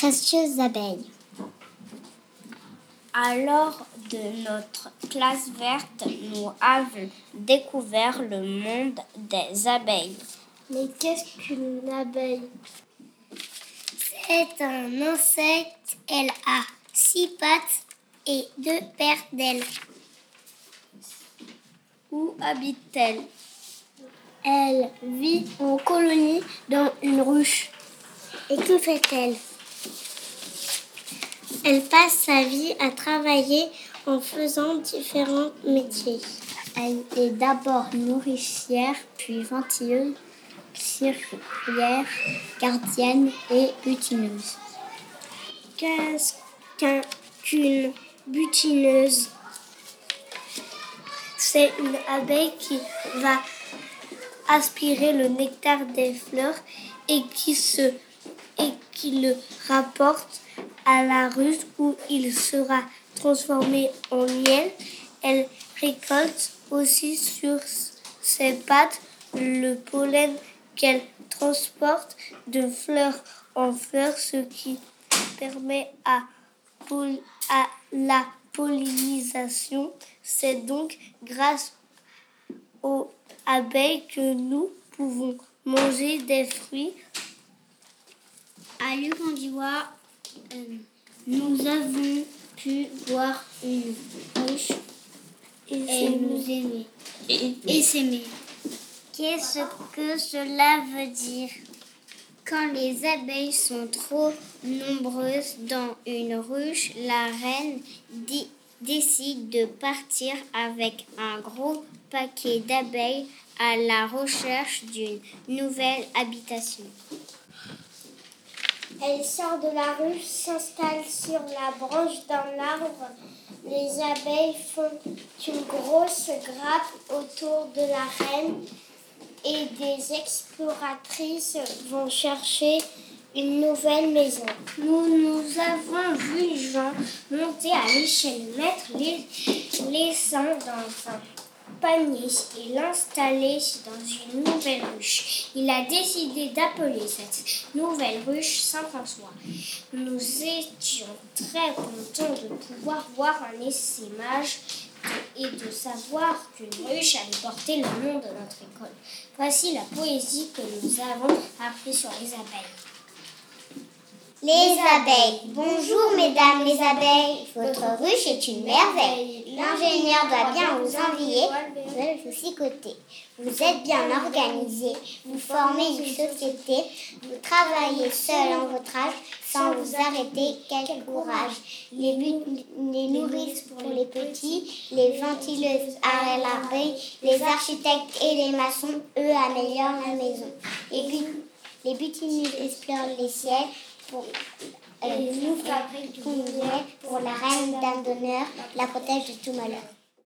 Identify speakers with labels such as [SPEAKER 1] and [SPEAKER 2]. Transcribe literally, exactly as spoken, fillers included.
[SPEAKER 1] précieuses abeilles.
[SPEAKER 2] Alors, de notre classe verte, nous avons découvert le monde des abeilles.
[SPEAKER 1] Mais qu'est-ce qu'une abeille? C'est un insecte. Elle a six pattes et deux paires d'ailes.
[SPEAKER 2] Où habite-t-elle?
[SPEAKER 1] Elle vit en colonie dans une ruche. Et que fait-elle? Elle passe sa vie à travailler en faisant différents métiers. Elle est d'abord nourricière, puis ventileuse, cirière, gardienne et butineuse. Qu'est-ce qu'un, qu'une butineuse? C'est une abeille qui va aspirer le nectar des fleurs et qui, se, et qui le rapporte à la ruche où il sera transformé en miel. Elle récolte aussi sur ses pattes le pollen qu'elle transporte de fleur en fleur, ce qui permet à, poll- à la pollinisation. C'est donc grâce aux abeilles que nous pouvons manger des fruits. À Lugandiwa, euh, nous avons pu voir une ruche et, et nous aimer. Et, et s'aimer. Qu'est-ce que cela veut dire? Quand les abeilles sont trop nombreuses dans une ruche, la reine dit décide de partir avec un gros paquet d'abeilles à la recherche d'une nouvelle habitation. Elle sort de la ruche, s'installe sur la branche d'un arbre. Les abeilles font une grosse grappe autour de la reine et des exploratrices vont chercher une nouvelle maison. Nous, nous avons vu Jean monter à l'échelle, mettre les, les seins dans un panier et l'installer dans une nouvelle ruche. Il a décidé d'appeler cette nouvelle ruche Saint-François. Nous étions très contents de pouvoir voir un essaimage et de savoir qu'une ruche allait porter le nom de notre école. Voici la poésie que nous avons apprise sur les abeilles.
[SPEAKER 3] Les abeilles. Bonjour mesdames les abeilles, votre ruche est une merveille. L'ingénieur doit bien vous envier, vous psychoter. Vous êtes bien organisés, vous formez une société, vous travaillez seul en votre âge, sans vous arrêter, quel courage. Les, but- les nourrices pour les petits, les ventileuses arrêtent l'abeille, les architectes et les maçons, eux, améliorent la maison. Les, but- les butineuses explorent les ciels, pour, euh, nous fabriquons une miel pour la reine dame d'honneur, la protège de tout malheur.